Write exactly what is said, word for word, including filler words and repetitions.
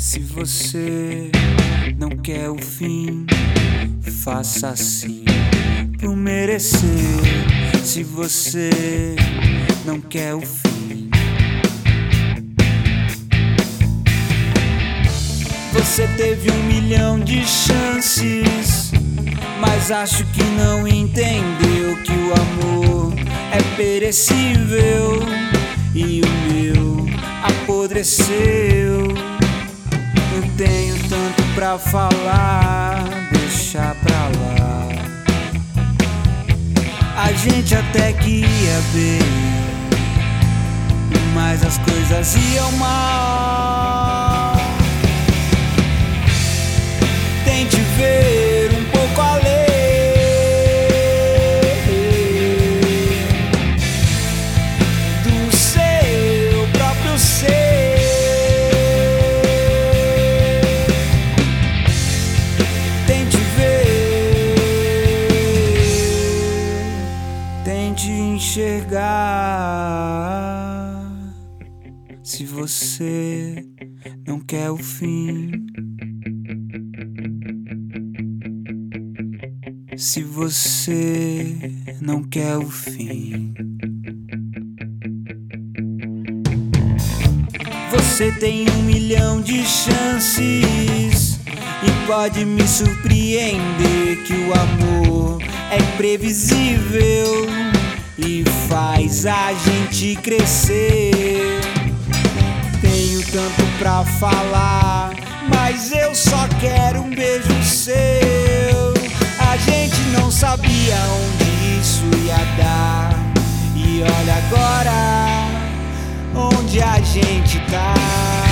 Se você não quer o fim, faça assim por merecer. Se você não quer o fim, você teve um milhão de chances, mas acho que não entendeu que o amor é perecível e o meu apodreceu. Eu tenho tanto pra falar, deixa pra lá. A gente até que ia bem, mas as coisas iam mal. Tente ver um pouco além do seu próprio ser. Tente ver, tente enxergar. Se você não quer o fim, se você não quer o fim, você tem um milhão de chances e pode me surpreender que o amor é imprevisível e faz a gente crescer. Tenho tanto pra falar, mas eu só quero um beijo seu. A gente não sabia onde isso ia dar, e olha agora onde a gente tá.